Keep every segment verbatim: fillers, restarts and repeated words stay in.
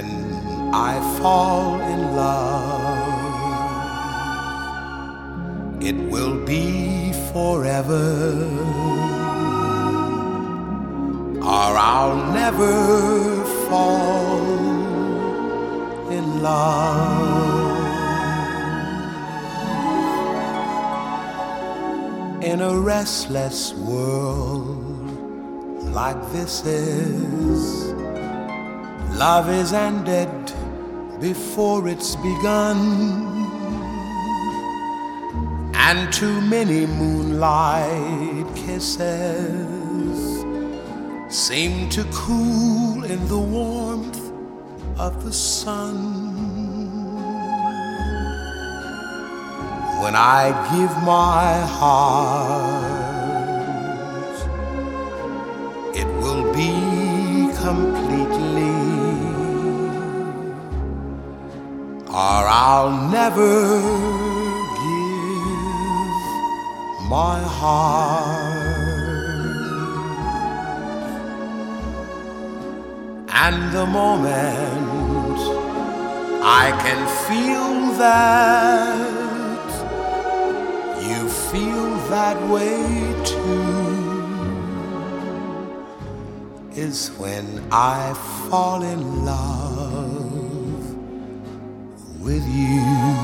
I fall in love, it will be forever, or I'll never fall in love. In a restless world like this is, love is ended before it's begun, and too many moonlight kisses seem to cool in the warmth of the sun. When I give my heart, it will be completely, or I'll never give my heart. And the moment I can feel that you feel that way too is when I fall in love with you.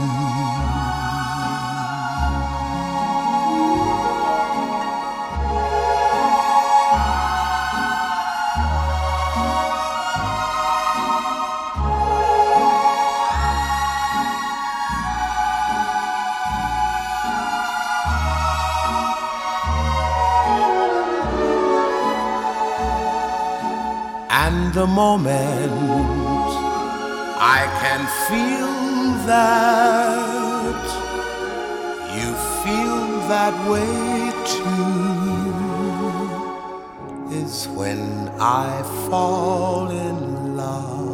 And the moment I can feel that you feel that way too is when I fall in love.